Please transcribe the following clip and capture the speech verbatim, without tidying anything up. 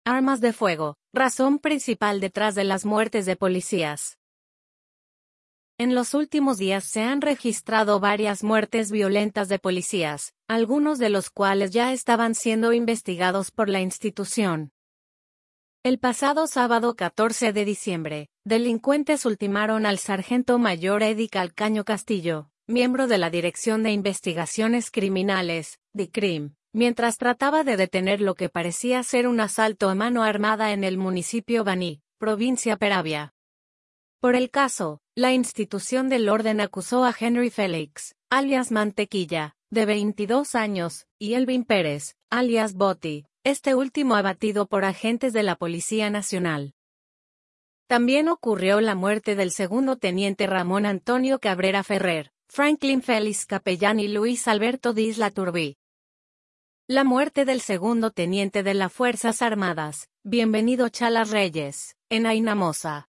Armas de fuego, razón principal detrás de las muertes de policías. En los últimos días se han registrado varias muertes violentas de policías, algunos de los cuales ya estaban siendo investigados por la institución. El pasado sábado catorce de diciembre, delincuentes ultimaron al sargento mayor Eddie Calcaño Castillo, miembro de la Dirección de Investigaciones Criminales, D I C R I M, mientras trataba de detener lo que parecía ser un asalto a mano armada en el municipio Baní, provincia Peravia. Por el caso, la institución del orden acusó a Henry Félix, alias Mantequilla, de veintidós años, y Elvin Pérez, alias Boti, este último abatido por agentes de la Policía Nacional. También ocurrió la muerte del segundo teniente Ramón Antonio Cabrera Ferrer, Franklin Félix Capellán y Luis Alberto de Isla Turbí. La muerte del segundo teniente de las Fuerzas Armadas, Bienvenido Chalas Reyes, en Aynamosa.